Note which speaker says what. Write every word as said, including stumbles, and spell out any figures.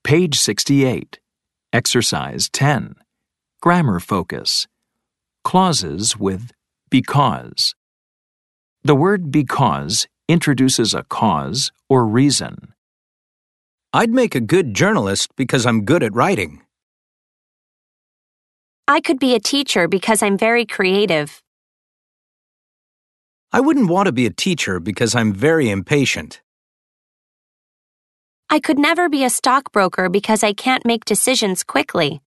Speaker 1: Page sixty-eight. Exercise ten. Grammar focus. Clauses with because. The word because introduces a cause or reason.
Speaker 2: I'd make a good journalist because I'm good at writing.
Speaker 3: I could be a teacher because I'm very creative.
Speaker 2: I wouldn't want to be a teacher because I'm very impatient.
Speaker 3: I could never be a stockbroker because I can't make decisions quickly.